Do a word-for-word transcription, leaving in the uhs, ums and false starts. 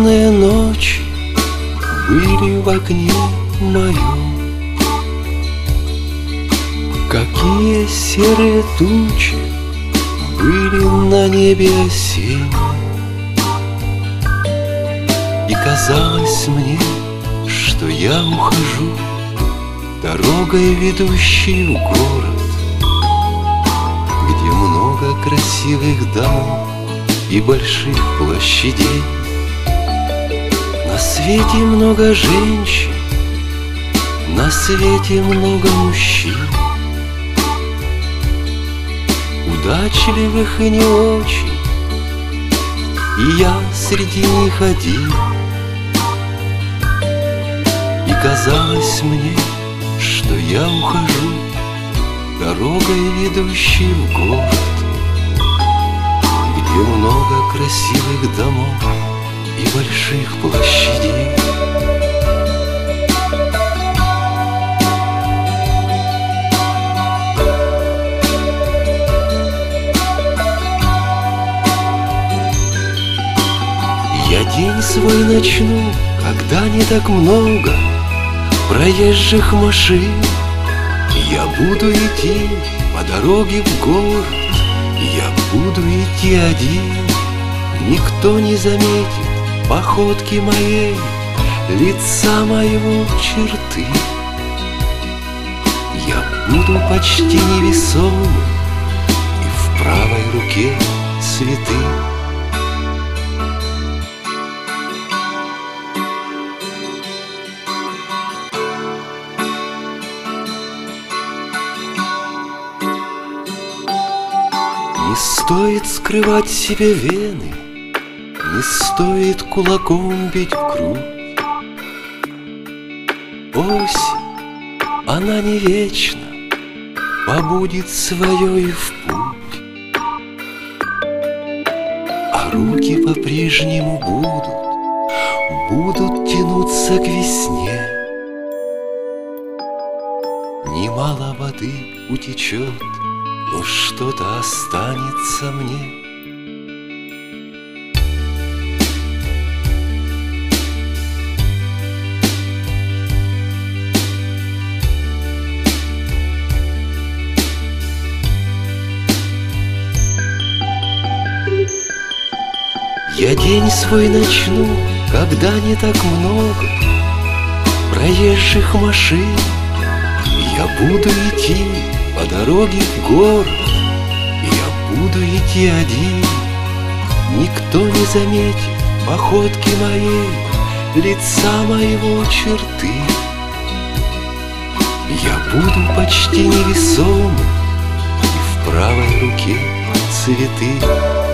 Темные ночи были в окне моем. Какие серые тучи были на небе осеннем. И казалось мне, что я ухожу дорогой, ведущей в город, где много красивых домов и больших площадей. На свете много женщин, на свете много мужчин, удачливых и не очень, и я среди них один. И казалось мне, что я ухожу дорогой, ведущей в город, где много красивых домов и больших площадей. Я день свой начну, когда не так много проезжих машин. Я буду идти по дороге в город, я буду идти один. Никто не заметит походки моей, лица моего, черты. Я буду почти невесомым, и в правой руке цветы. Не стоит скрывать себе вены, не стоит кулаком бить в грудь. Осень, она не вечна, побудет своей в путь. А руки по-прежнему будут, будут тянуться к весне. Немало воды утечет, но что-то останется мне. Я день свой начну, когда не так много проезжих машин. Я буду идти по дороге в город, я буду идти один. Никто не заметит походки моей, лица моего, черты. Я буду почти невесомым, и в правой руке цветы.